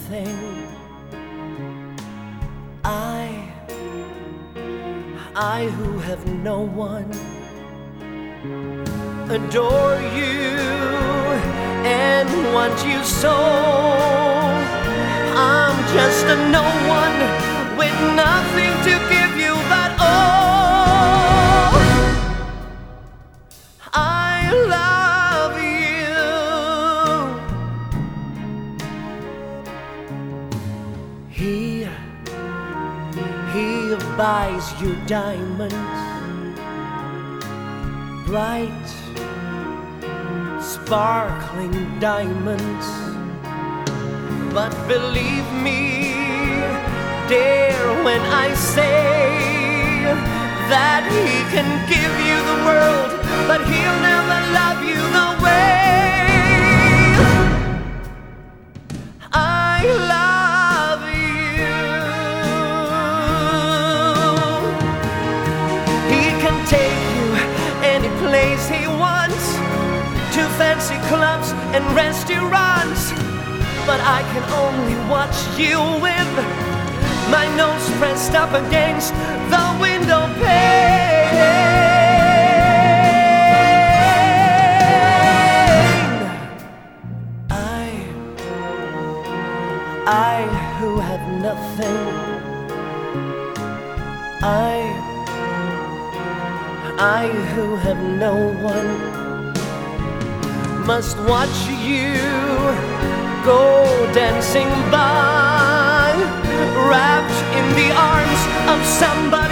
nothing. I who have no one, adore you and want you so. I'm just a no one with nothing to give you but oh, I love you. He buys you diamonds, bright, sparkling diamonds. But believe me, dear, when I say that he can give you the world, but he'll never love you the way I love you. He can take you any place he wants, to fancy clubs and restaurants, but I can only watch you with my nose pressed up against the window pane. I who have nothing, I who have no one, must watch you go dancing by, wrapped in the arms of somebody